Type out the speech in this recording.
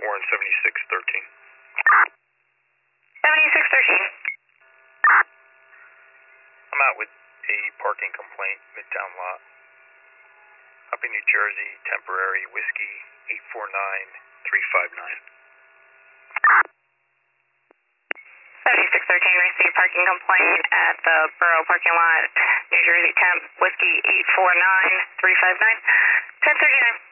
Warren 7613. 7613. I'm out with a parking complaint, Midtown Lot. Up in New Jersey, temporary, whiskey 849359. 7613, received parking complaint at the Borough parking lot, New Jersey temp, whiskey 849359. 1039.